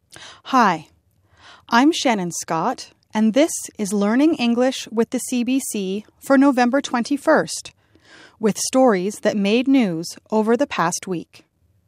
Hi, I'm Shannon Scott, and this is Learning English with the CBC for November 21st, with stories that made news over the past week.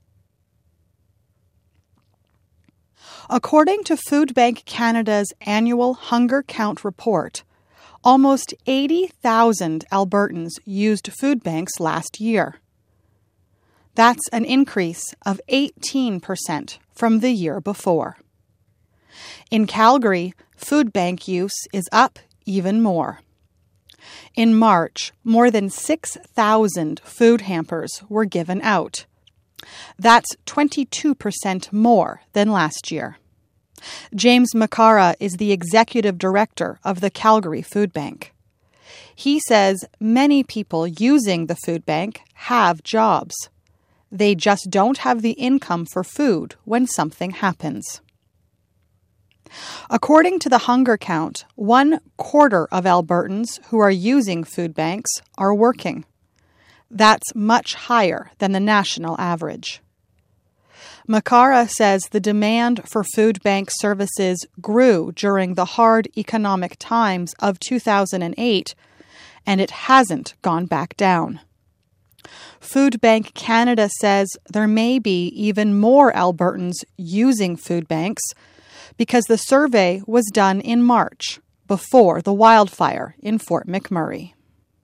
According to Food Bank Canada's annual Hunger Count report, almost 80,000 Albertans used food banks last year. That's an increase of 18% from the year before. In Calgary, food bank use is up even more. In March, more than 6,000 food hampers were given out. That's 22% more than last year. James Macara is the executive director of the Calgary Food Bank. He says many people using the food bank have jobs. They just don't have the income for food when something happens. According to the Hunger Count, 1/4 of Albertans who are using food banks are working. That's much higher than the national average. Macara says the demand for food bank services grew during the hard economic times of 2008, and it hasn't gone back down. Food Bank Canada says there may be even more Albertans using food banks because the survey was done in March, before the wildfire in Fort McMurray.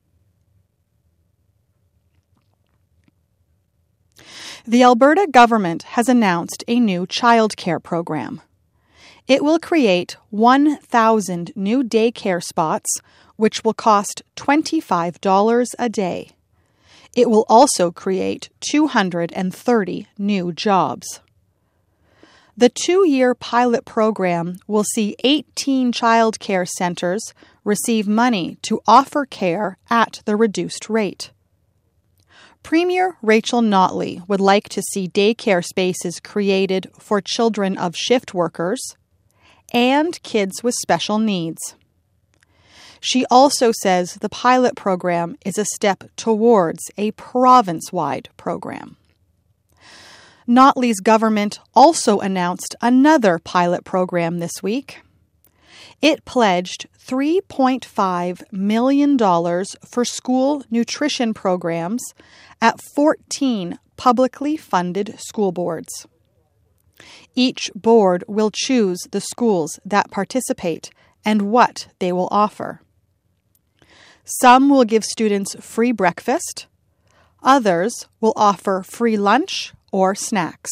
The Alberta government has announced a new childcare program. It will create 1,000 new daycare spots, which will cost $25 a day. It will also create 230 new jobs. The 2-year pilot program will see 18 childcare centres receive money to offer care at the reduced rate. Premier Rachel Notley would like to see daycare spaces created for children of shift workers and kids with special needs. She also says the pilot program is a step towards a province-wide program. Notley's government also announced another pilot program this week. It pledged $3.5 million for school nutrition programs at 14 publicly funded school boards. Each board will choose the schools that participate and what they will offer. Some will give students free breakfast. Others will offer free lunch or snacks.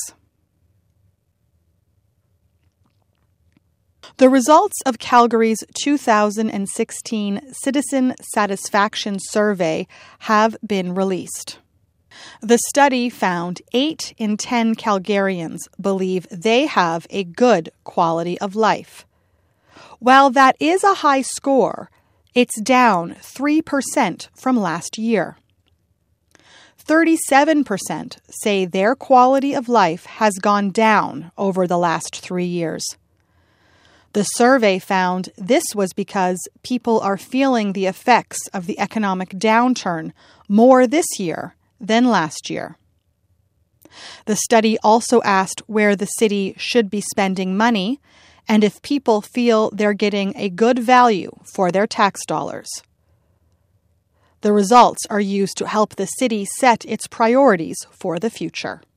The results of Calgary's 2016 Citizen Satisfaction Survey have been released. The study found 8 in 10 Calgarians believe they have a good quality of life. While that is a high score, it's down 3% from last year. 37% say their quality of life has gone down over the last 3 years. The survey found this was because people are feeling the effects of the economic downturn more this year than last year. The study also asked where the city should be spending money and if people feel they're getting a good value for their tax dollars. The results are used to help the city set its priorities for the future.